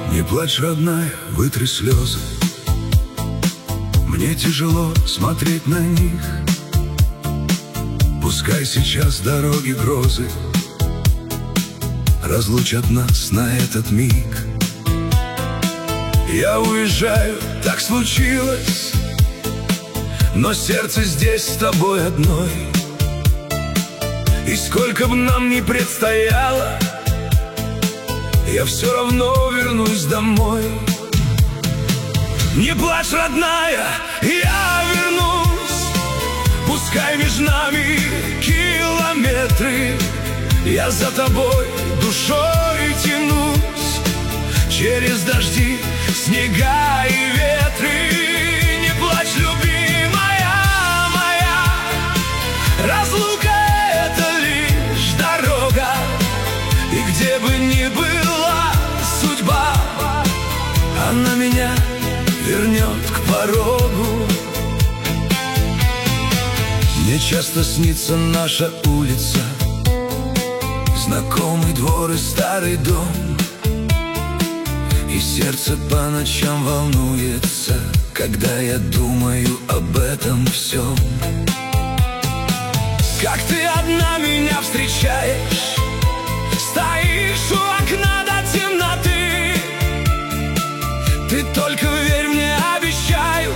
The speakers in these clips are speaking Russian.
Не плачь, родная, вытри слезы. Мне тяжело смотреть на них. Пускай сейчас дороги грозы разлучат нас на этот миг. Я уезжаю, так случилось, но сердце здесь с тобой одной. И сколько бы нам ни предстояло, я все равно вернусь домой. Не плачь, родная, я вернусь. Пускай между нами километры, я за тобой душой тянусь. Через дожди, снега и ветры. Не плачь, любимая моя, разлука — это лишь дорога. И где бы ни была судьба, она меня вернет к порогу. Мне часто снится наша улица, знакомый двор и старый дом. И сердце по ночам волнуется, когда я думаю об этом всем. Как ты одна меня встречаешь, стоишь у окна до темноты. Ты только верь мне, обещаю,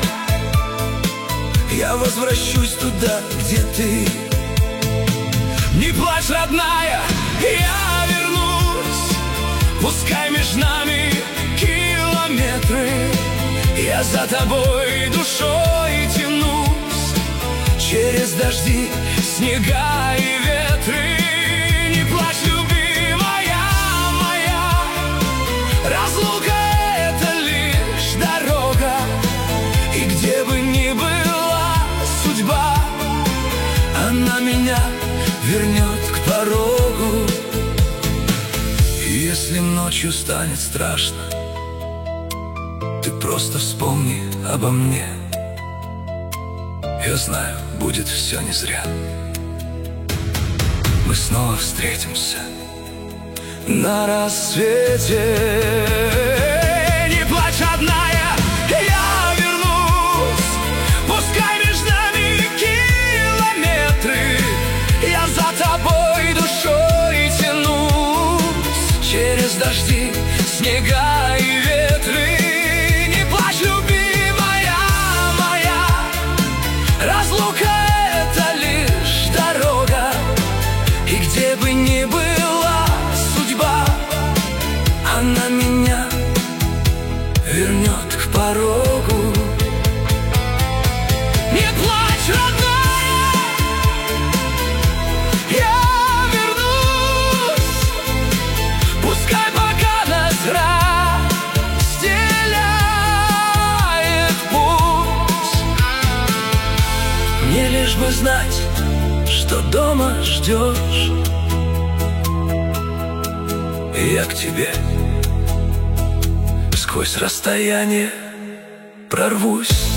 я возвращусь туда, где ты. Не плачь, родная, я вернусь. Пускай между нами километры, я за тобой душой тянусь. Через дожди, снега и ветры. Не плачь, любимая моя, разлука — это лишь дорога. И где бы ни была судьба, она меня вернет к порогу. И если ночью станет страшно, ты просто вспомни обо мне. Я знаю, будет все не зря. Мы снова встретимся на рассвете. Не плачь, родная, я вернусь. Пускай между нами километры, я за тобой душой тянусь. Через дожди, снега и ветры. Не плачь, любимая моя, разлука — это лишь дорога. И где бы ни была судьба, она меня вернет к порогу. Не плачь, родная, я вернусь. Пускай пока нас разделяет путь, мне лишь бы знать, что дома ждешь. И я к тебе сквозь расстояние прорвусь.